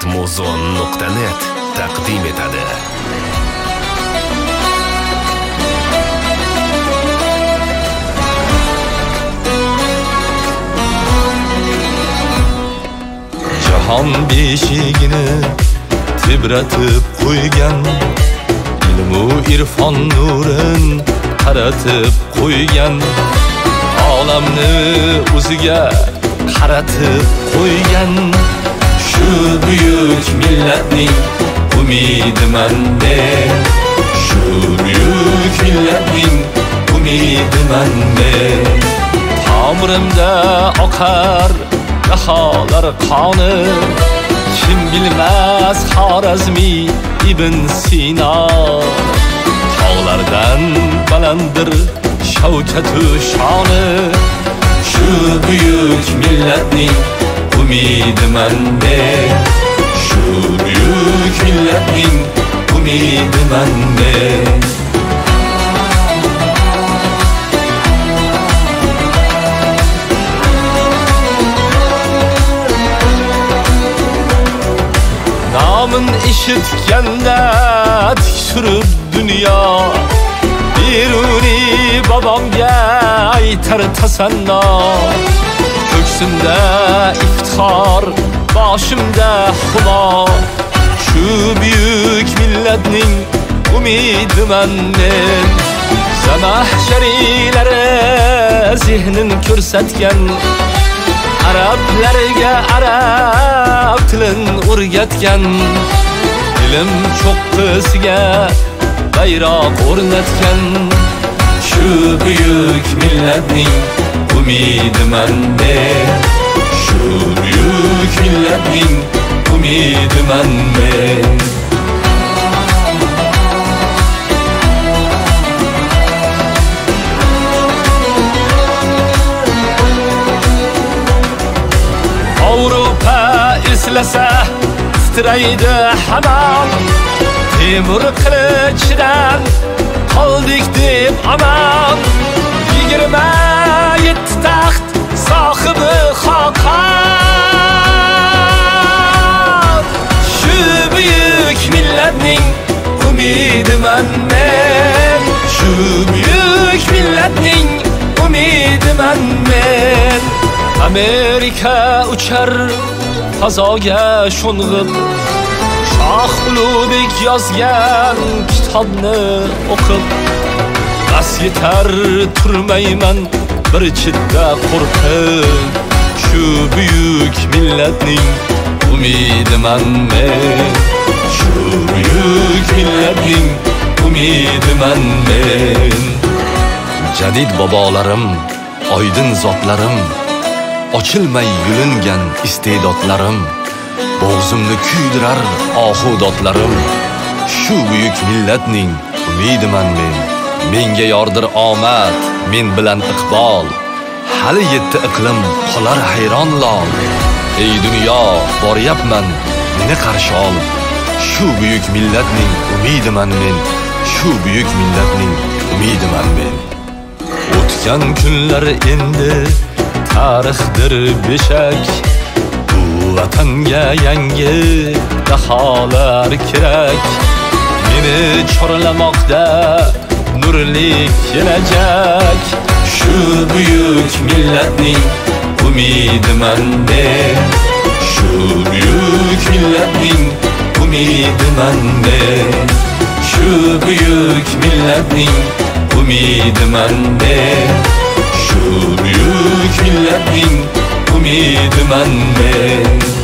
muzon.net taqdim etadi. Jahon beshigini tebratib qo'ygan, ilmu irfon nurin qaratib qo'ygan, olamni o'ziga qaratib qo'ygan. Shu buyuk millatning umidiman men, shu buyuk millatning umidiman men. Tomirimda oqar baholar qoni, kim bilmas Xorazmi Ibn Sino. Tog'lardan balanddir shavkatu shoni, shu buyuk millatning umidiman men, shu buyuk millatning umidiman men. Nomin eshitganda tik surib dunyo, Beruni bobomga aytar tasanno. Ko'ksimda iftixor, boshimda humo, shu buyuk millatning umidiman men. Zamahsharilari zehnin ko'rsatgan, arablarga arab tilin o'rgatgan, ilm cho'qqisiga bayroq o'rnatgan. Shu buyuk millatning umidiman men, shu buyuk millatning umidiman men. Avrupa eslasa titraydi hamon, temir qilichdan qoldik deb aman. 27 taxt sohibi Xoqon, shu buyuk millatning umidiman men, shu buyuk millatning umidiman men. Amerika uchar fazoga sho'ng'ib, Shoh Ulug'bek yozgan kitobni o'qib, bas yetar turmayman bir chidda qo'rqib. Shu buyuk millatning umidiman men, shu buyuk millatning umidiman men. Jadid bobolarim, oydin zotlarim, ochilmay yulingan iste'dodlarim, bo'g'zimni kuydirar ohudotlarim. Shu buyuk millatning umidiman men. Menga yordir omad, men bilan iqbol, hali yetti iqlim qolar hayron lol. Ey dunyo, boryapman, meni qarshi ol, shu buyuk millatning umidiman men, shu buyuk millatning umidiman men. O'tgan kunlar endi tarixdir beshak, bu vatanga yangi daholar kerak. Meni chorlamoqda nurli kelajak, shu buyuk millatning umidiman men, shu buyuk millatning umidiman men, shu buyuk millatning umidiman men, shu buyuk millatning umidiman men.